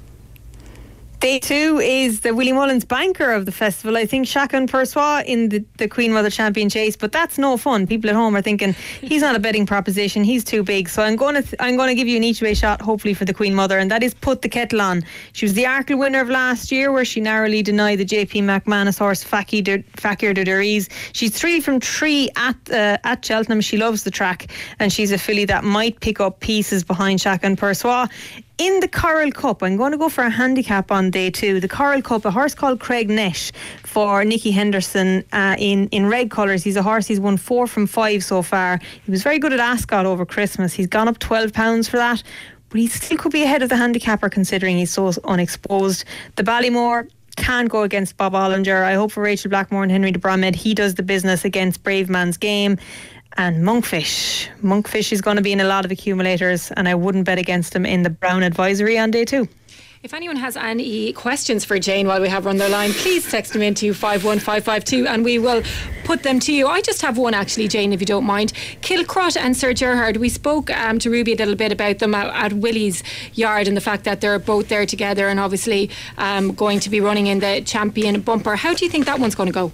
Day two is the Willie Mullins banker of the festival. I think Chacun Pour Soi in the, the Queen Mother Champion Chase, but that's no fun. People at home are thinking he's not a betting proposition. He's too big. So I'm going to th- I'm going to give you an each way shot, hopefully for the Queen Mother, and that is Put the Kettle On. She was the Arkle winner of last year, where she narrowly denied the J P McManus horse Fakir de, Fakir de Deriz. She's three from three at uh, at Cheltenham. She loves the track, and she's a filly that might pick up pieces behind Chacun Pour Soi. In the Coral Cup, I'm going to go for a handicap on day two. The Coral Cup, a horse called Craig Nesh for Nicky Henderson uh, in, in red colours. He's a horse, he's won four from five so far. He was very good at Ascot over Christmas. He's gone up twelve pounds for that, but he still could be ahead of the handicapper considering he's so unexposed. The Ballymore can't go against Bob Ollinger. I hope for Rachel Blackmore and Henry de Bromhead, he does the business against Brave Man's Game. And Monkfish. Monkfish is going to be in a lot of accumulators, and I wouldn't bet against him in the Brown Advisory on day two. If anyone has any questions for Jane while we have her on their line, please text them into five one five five two and we will put them to you. I just have one actually, Jane, if you don't mind. Kilcrot and Sir Gerhard, we spoke um, to Ruby a little bit about them at, at Willie's Yard and the fact that they're both there together and obviously um, going to be running in the Champion Bumper. How do you think that one's going to go?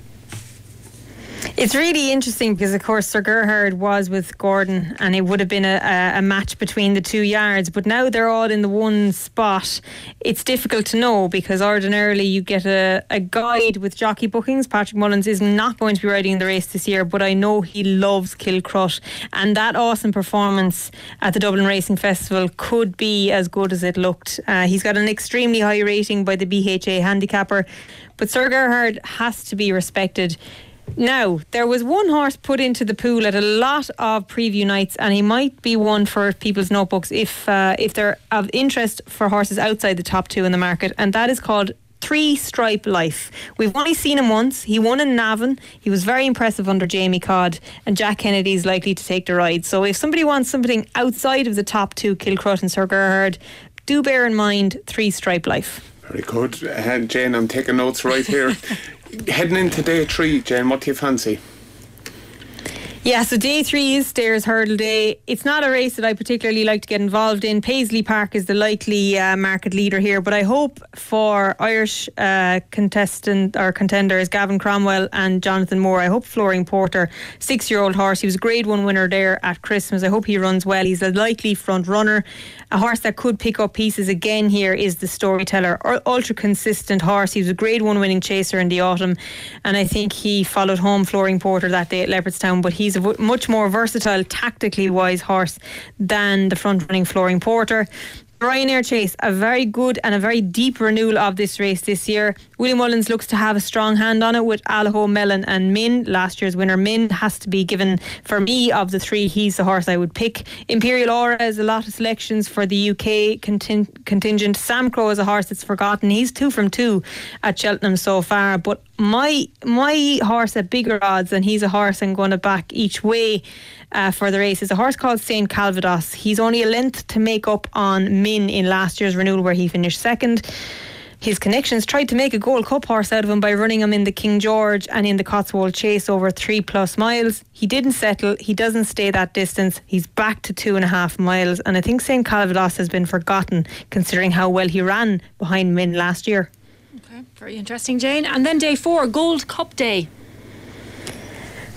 It's really interesting because, of course, Sir Gerhard was with Gordon and it would have been a, a, a match between the two yards, but now they're all in the one spot. It's difficult to know because ordinarily you get a, a guide with jockey bookings. Patrick Mullins is not going to be riding in the race this year, but I know he loves Kilcrut, and that awesome performance at the Dublin Racing Festival could be as good as it looked. Uh, he's got an extremely high rating by the B H A handicapper, but Sir Gerhard has to be respected. Now, there was one horse put into the pool at a lot of preview nights, and he might be one for people's notebooks if uh, if they're of interest for horses outside the top two in the market, and that is called Three Stripe Life. We've only seen him once. He won in Navan. He was very impressive under Jamie Codd, and Jack Kennedy is likely to take the ride. So if somebody wants something outside of the top two, Kilcrut and Sir Gerhard, do bear in mind Three Stripe Life. Very good. Uh, Jane, I'm taking notes right here. Heading into day three, Jane, what do you fancy? Yeah, so day three is Stayers Hurdle Day. It's not a race that I particularly like to get involved in. Paisley Park is the likely uh, market leader here, but I hope for Irish uh, contestant or contenders Gavin Cromwell and Jonathan Moore. I hope Flooring Porter, six-year-old horse, he was a grade one winner there at Christmas. I hope he runs well. He's a likely front runner. A horse that could pick up pieces again here is the Storyteller, ultra consistent horse. He was a grade one winning chaser in the autumn, and I think he followed home Flooring Porter that day at Leopardstown, but he's a v- much more versatile, tactically wise horse than the front running Flooring Porter. Ryanair Chase, a very good and a very deep renewal of this race this year. Willie Mullins looks to have a strong hand on it with Alaho, Mellon and Min. Last year's winner Min has to be given, for me, of the three, he's the horse I would pick. Imperial Aura has a lot of selections for the U K conting- contingent. Sam Crow is a horse that's forgotten. He's two from two at Cheltenham so far, but my my horse at bigger odds, and he's a horse I'm going to back each way uh, for the race, is a horse called Saint Calvados. He's only a length to make up on Min in last year's renewal where he finished second. His connections tried to make a Gold Cup horse out of him by running him in the King George and in the Cotswold Chase over three plus miles. He didn't settle. He doesn't stay that distance. He's back to two and a half miles, and I think Saint Calvados has been forgotten considering how well he ran behind Min last year. Okay, very interesting, Jane. And then day four, Gold Cup Day.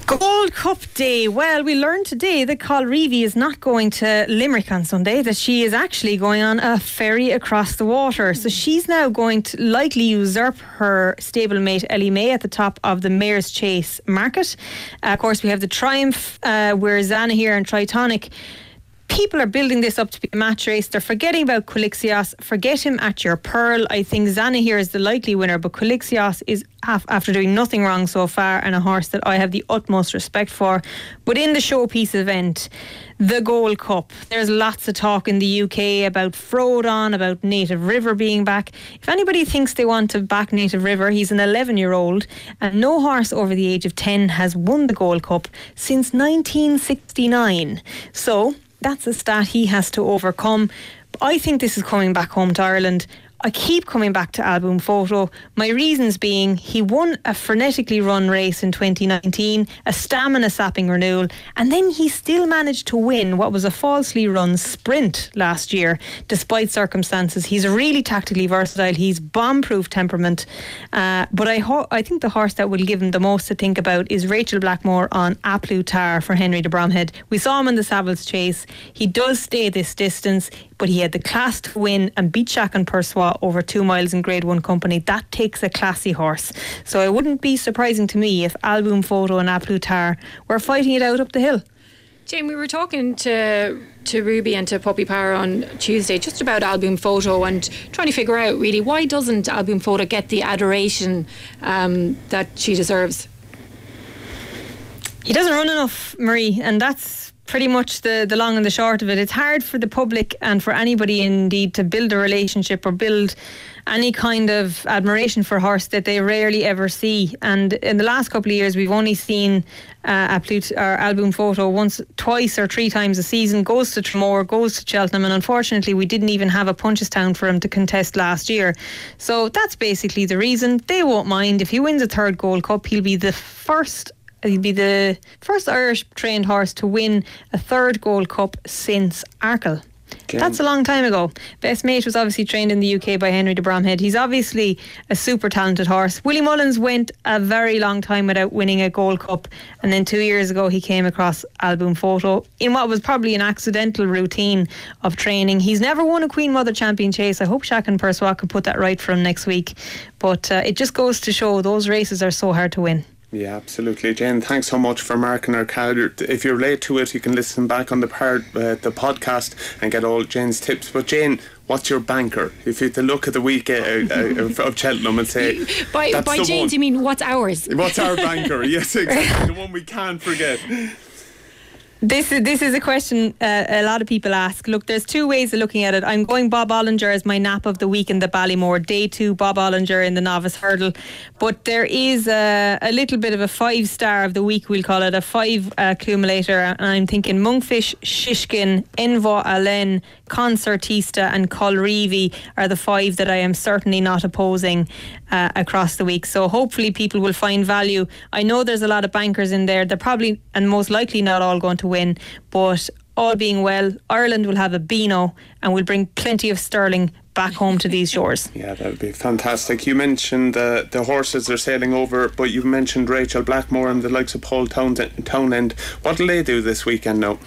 Gold Cup Day. Well, we learned today that Colreevy is not going to Limerick on Sunday, that she is actually going on a ferry across the water. So she's now going to likely usurp her stablemate Ellie May at the top of the Mayor's Chase market. Uh, of course, we have the Triumph, uh, where Zanahiyr and Tritonic. People are building this up to be a match race. They're forgetting about Quilixios. Forget him at your Pearl. I think Zanahiyr is the likely winner, but Quilixios is, after doing nothing wrong so far, and a horse that I have the utmost respect for. But in the showpiece event, the Gold Cup, there's lots of talk in the U K about Frodon, about Native River being back. If anybody thinks they want to back Native River, he's an eleven year old, and no horse over the age of ten has won the Gold Cup since nineteen sixty-nine. So that's a stat he has to overcome. I think this is coming back home to Ireland. I keep coming back to Album Photo. My reasons being, he won a frenetically run race in twenty nineteen, a stamina sapping renewal, and then he still managed to win what was a falsely run sprint last year, despite circumstances. He's really tactically versatile. He's bomb-proof temperament. Uh, but I, ho- I think the horse that will give him the most to think about is Rachel Blackmore on A Plus Tard for Henry de Bromhead. We saw him in the Savills Chase. He does stay this distance, but he had the class to win and beat Chacun Persois over two miles in Grade one company. That takes a classy horse. So it wouldn't be surprising to me if Album Photo and A Plus Tard were fighting it out up the hill. Jane, we were talking to to Ruby and to Puppy Power on Tuesday just about Album Photo and trying to figure out really why doesn't Album Photo get the adoration um, that she deserves? He doesn't run enough, Marie, and that's pretty much the, the long and the short of it. It's hard for the public and for anybody indeed to build a relationship or build any kind of admiration for a horse that they rarely ever see. And in the last couple of years, we've only seen uh, a Plut- or Album Photo once, twice or three times a season, goes to Tramore, goes to Cheltenham, and unfortunately we didn't even have a Punchestown for him to contest last year. So that's basically the reason. They won't mind. If he wins a third Gold Cup, he'll be the first He'll be the first Irish trained horse to win a third Gold Cup since Arkle. Jane. That's a long time ago. Best Mate was obviously trained in the U K by Henry de Bromhead. He's obviously a super talented horse. Willie Mullins went a very long time without winning a Gold Cup, and then two years ago he came across Album Photo in what was probably an accidental routine of training. He's never won a Queen Mother Champion Chase. I hope Chacun Persois could put that right for him next week. But uh, it just goes to show those races are so hard to win. Yeah, absolutely. Jane, thanks so much for marking our calendar. If you're late to it, you can listen back on the part, uh, the podcast and get all Jane's tips. But Jane, what's your banker? If you had to look at the week uh, uh, of Cheltenham and say, by, that's by the Jane, one. do you mean what's ours? What's our banker? Yes, exactly. The one we can't forget. This is this is a question uh, a lot of people ask. Look, there's two ways of looking at it. I'm going Bob Ollinger as my nap of the week in the Ballymore. Day two, Bob Ollinger in the novice hurdle. But there is a, a little bit of a five star of the week, we'll call it, a five uh, accumulator. And I'm thinking Monkfish, Shishkin, Envo Allen, Concertista and Colreevy are the five that I am certainly not opposing uh, across the week. So hopefully people will find value. I know there's a lot of bankers in there. They're probably and most likely not all going to win, but all being well, Ireland will have a Beano and will bring plenty of sterling back home to these shores. Yeah, that would be fantastic. You mentioned uh, the horses are sailing over, but you mentioned Rachel Blackmore and the likes of Paul Townend. What will they do this weekend now?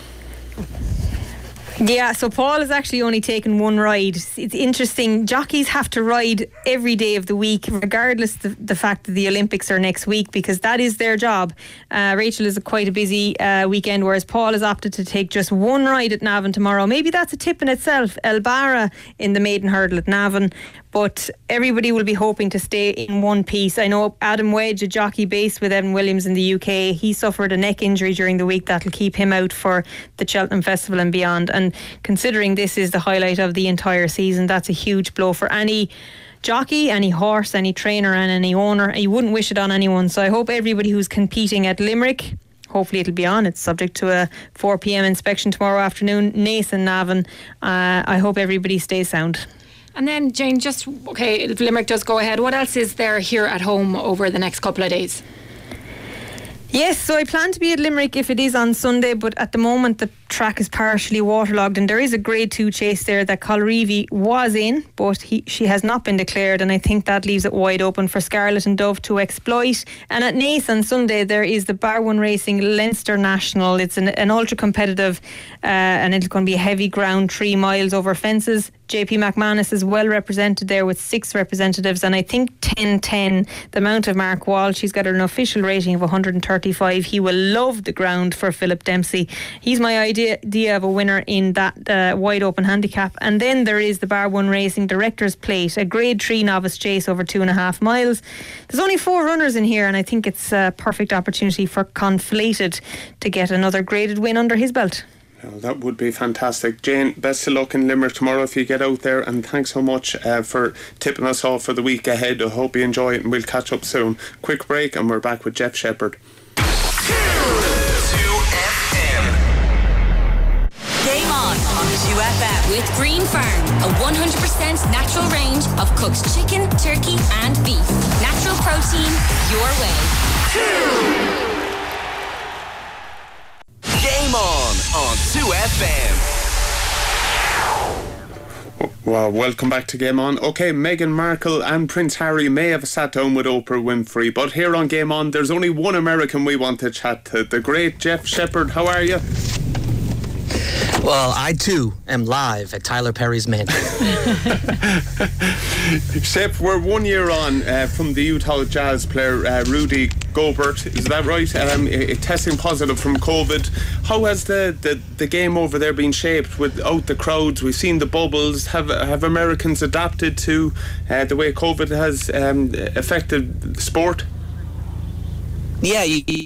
Yeah, so Paul has actually only taken one ride. It's interesting. Jockeys have to ride every day of the week, regardless of the, the fact that the Olympics are next week, because that is their job. Uh, Rachel is a quite a busy uh, weekend, whereas Paul has opted to take just one ride at Navan tomorrow. Maybe that's a tip in itself. El Barra in the maiden hurdle at Navan. But everybody will be hoping to stay in one piece. I know Adam Wedge, a jockey based with Evan Williams in the U K, he suffered a neck injury during the week that'll keep him out for the Cheltenham Festival and beyond. And considering this is the highlight of the entire season, that's a huge blow for any jockey, any horse, any trainer and any owner. You wouldn't wish it on anyone. So I hope everybody who's competing at Limerick, hopefully it'll be on. It's subject to a four p.m. inspection tomorrow afternoon. Naas and Navan. Uh, I hope everybody stays sound. And then, Jane, just, okay, if Limerick does go ahead, what else is there here at home over the next couple of days? Yes, so I plan to be at Limerick if it is on Sunday, but at the moment the track is partially waterlogged, and there is a grade two chase there that Colreevy was in, but he, she has not been declared, and I think that leaves it wide open for Scarlett and Dove to exploit. And at Naas on Sunday there is the Bar one Racing Leinster National. It's an, an ultra competitive uh, and it's going to be a heavy ground, three miles over fences. J P McManus is well represented there with six representatives, and I think ten ten, the Mount of Mark Walsh, he's got an official rating of one hundred thirty-five. He will love the ground for Philip Dempsey. He's my idea, idea of a winner in that uh, wide open handicap. And then there is the Bar one Racing Director's Plate, a grade three novice chase over two and a half miles. There's only four runners in here, and I think it's a perfect opportunity for Conflated to get another graded win under his belt. Oh, that would be fantastic. Jane, best of luck in Limerick tomorrow if you get out there, and thanks so much uh, for tipping us off for the week ahead. I hope you enjoy it, and we'll catch up soon. Quick break and we're back with Jeff Shepherd. Game on on two F M with Green Farm, a one hundred percent natural range of cooked chicken, turkey and beef. Natural protein your way. Game on on two F M. Well, welcome back to Game On. Okay, Meghan Markle and Prince Harry may have sat down with Oprah Winfrey, but here on Game On there's only one American we want to chat to, the great Jeff Shepherd. How are you? Well, I too am live at Tyler Perry's mansion. Shep, we're one year on uh, from the Utah Jazz player uh, Rudy Gobert, is that right? Um, uh, testing positive from COVID. How has the, the, the game over there been shaped without the crowds? We've seen the bubbles. Have have Americans adapted to uh, the way COVID has um, affected the sport? Yeah. You,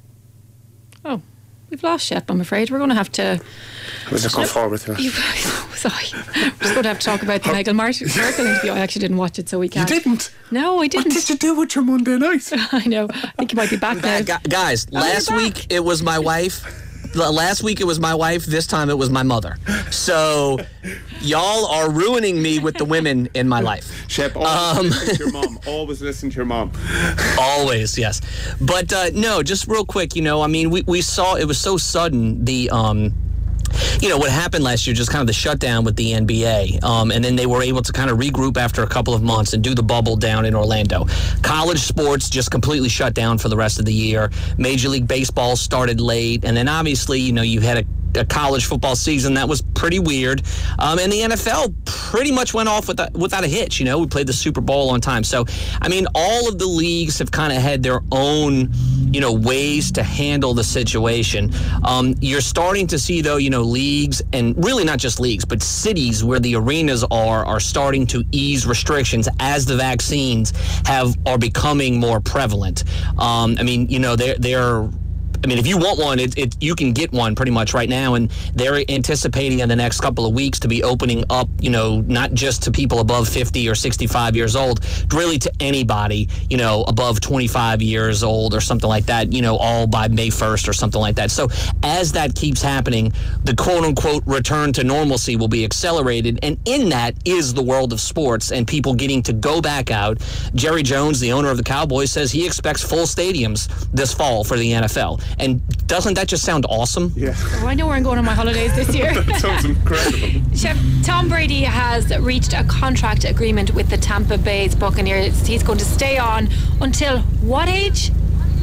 oh. We've lost Shep, I'm afraid. We're going to have to... I was just going forward to it. Sorry. We're just going to have to talk about the Meghan Markle interview. I actually didn't watch it, so we can't. You didn't? No, I didn't. What did you do with your Monday night? I know. I think you might be back now. Guys, oh, last week it was my wife. Last week it was my wife. This time it was my mother. So y'all are ruining me with the women in my life. Shep, always um, listen to your mom. Always listen to your mom. Always, yes. But uh, no, just real quick, you know, I mean, we, we saw, it was so sudden, the... Um, you know, what happened last year, just kind of the shutdown with the N B A. Um, and then they were able to kind of regroup after a couple of months and do the bubble down in Orlando. College sports just completely shut down for the rest of the year. Major League Baseball started late. And then obviously, you know, you had a a college football season that was pretty weird, um, and the N F L pretty much went off without, without a hitch. You know, we played the Super Bowl on time. So, I mean, all of the leagues have kind of had their own, you know, ways to handle the situation. Um, you're starting to see, though, you know, leagues, and really not just leagues, but cities where the arenas are, are starting to ease restrictions as the vaccines have are becoming more prevalent. Um, I mean, you know, they're they're. I mean, if you want one, it, it, you can get one pretty much right now, and they're anticipating in the next couple of weeks to be opening up, you know, not just to people above fifty or sixty-five years old, really to anybody, you know, above twenty-five years old or something like that, you know, all by May first or something like that. So as that keeps happening, the quote-unquote return to normalcy will be accelerated, and in that is the world of sports and people getting to go back out. Jerry Jones, the owner of the Cowboys, says he expects full stadiums this fall for the N F L. And doesn't that just sound awesome? Yeah. Oh, I know where I'm going on my holidays this year. That sounds incredible. Chef, Tom Brady has reached a contract agreement with the Tampa Bay Buccaneers. He's going to stay on until what age?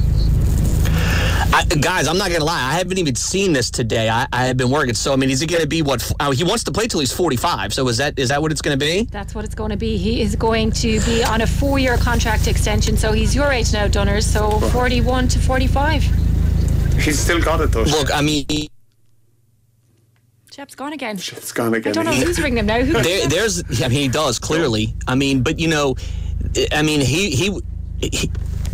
I, guys, I'm not going to lie. I haven't even seen this today. I, I have been working. So, I mean, is it going to be what? Uh, he wants to play till he's forty-five. So is that is that what it's going to be? That's what it's going to be. He is going to be on a four-year contract extension. So he's your age now, Dunners. So forty-one to forty-five. He's still got it, though. Look, I mean... Shep's gone again. Shep's gone again. I don't know who's ringing him now. Who there, there's, I mean, he does, clearly. I mean, but, you know, I mean, he... he, he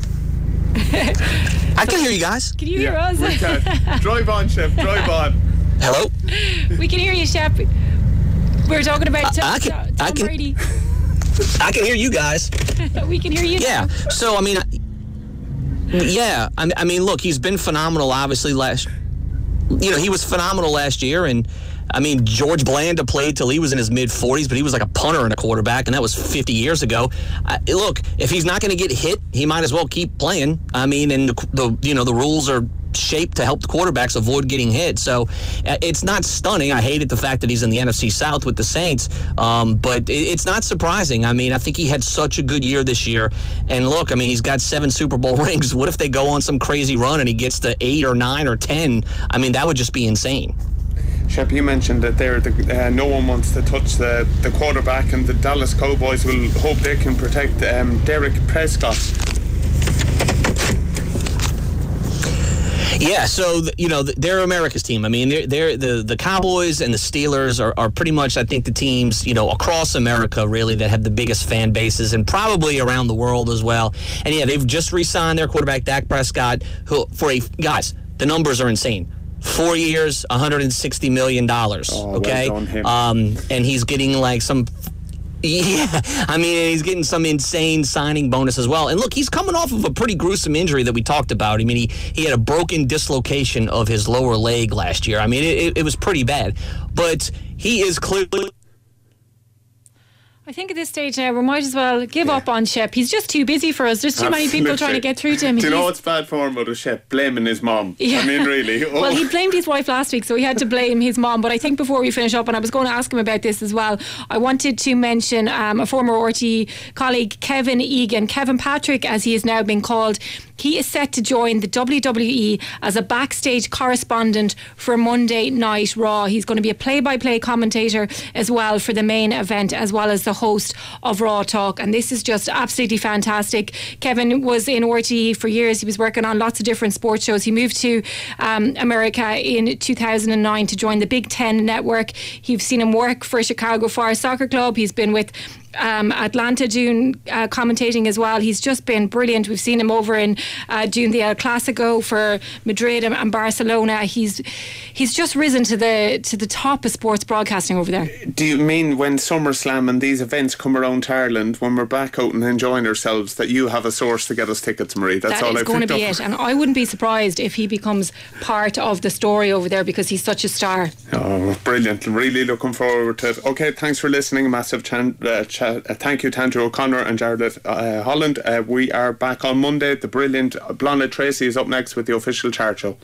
I can hear you guys. Can you hear yeah, us? We can. Drive on, Shep. Drive on. Hello? We can hear you, Shep. We're talking about Tom, I can, Tom I can, Brady. I can hear you guys. We can hear you Yeah. now. So, I mean... Yeah, I mean, look, he's been phenomenal, obviously, last... You know, he was phenomenal last year, and, I mean, George Blanda played till he was in his mid-forties, but he was like a punter and a quarterback, and that was fifty years ago. I, look, if he's not going to get hit, he might as well keep playing. I mean, and the, the you know, the rules are shape to help the quarterbacks avoid getting hit. So uh, it's not stunning. I hated the fact that he's in the N F C South with the Saints, um, but it, it's not surprising. I mean, I think he had such a good year this year. And look, I mean, he's got seven Super Bowl rings. What if they go on some crazy run and he gets to eight or nine or ten? I mean, that would just be insane. Shep, you mentioned that there, the, uh, no one wants to touch the, the quarterback, and the Dallas Cowboys will hope they can protect um, Derek Prescott. Yeah, so you know they're America's team. I mean, they're, they're the the Cowboys and the Steelers are, are pretty much, I think, the teams you know across America really that have the biggest fan bases, and probably around the world as well. And yeah, they've just re-signed their quarterback Dak Prescott, who for a guys, the numbers are insane. Four years, one hundred sixty million dollars. Oh, okay, well done, him. Um, and he's getting like some. Yeah, I mean, he's getting some insane signing bonus as well. And look, he's coming off of a pretty gruesome injury that we talked about. I mean, he, he had a broken dislocation of his lower leg last year. I mean, it, it was pretty bad. But he is clearly... I think at this stage now we might as well give yeah. up on Shep. He's just too busy for us. There's too Absolutely. many people trying to get through to him. Do you He's, know what's bad form about a Shep? Blaming his mom. Yeah. I mean, really. Oh. Well, he blamed his wife last week, so he had to blame his mom. But I think before we finish up, and I was going to ask him about this as well, I wanted to mention um, a former R T E colleague, Kevin Egan. Kevin Patrick, as he has now been called. He is set to join the W W E as a backstage correspondent for Monday Night Raw. He's going to be a play-by-play commentator as well for the main event, as well as the host of Raw Talk. And this is just absolutely fantastic. Kevin was in R T E for years. He was working on lots of different sports shows. He moved to um, America in two thousand nine to join the Big Ten Network. You've seen him work for Chicago Fire Soccer Club. He's been with Um, Atlanta doing uh, commentating as well. He's just been brilliant. We've seen him over in uh, doing the El Clasico for Madrid and, and Barcelona. He's he's just risen to the to the top of sports broadcasting over there. Do you mean when SummerSlam and these events come around to Ireland, when we're back out and enjoying ourselves, that you have a source to get us tickets, Marie? That's that all is I've going to be up. it. And I wouldn't be surprised if he becomes part of the story over there, because he's such a star. Oh, brilliant. I'm really looking forward to it. Okay, thanks for listening. Massive chan- uh, ch- uh, thank you to Andrew O'Connor and Jared uh, Holland. Uh, we are back on Monday. The brilliant Blonde Tracy is up next with the official chart show.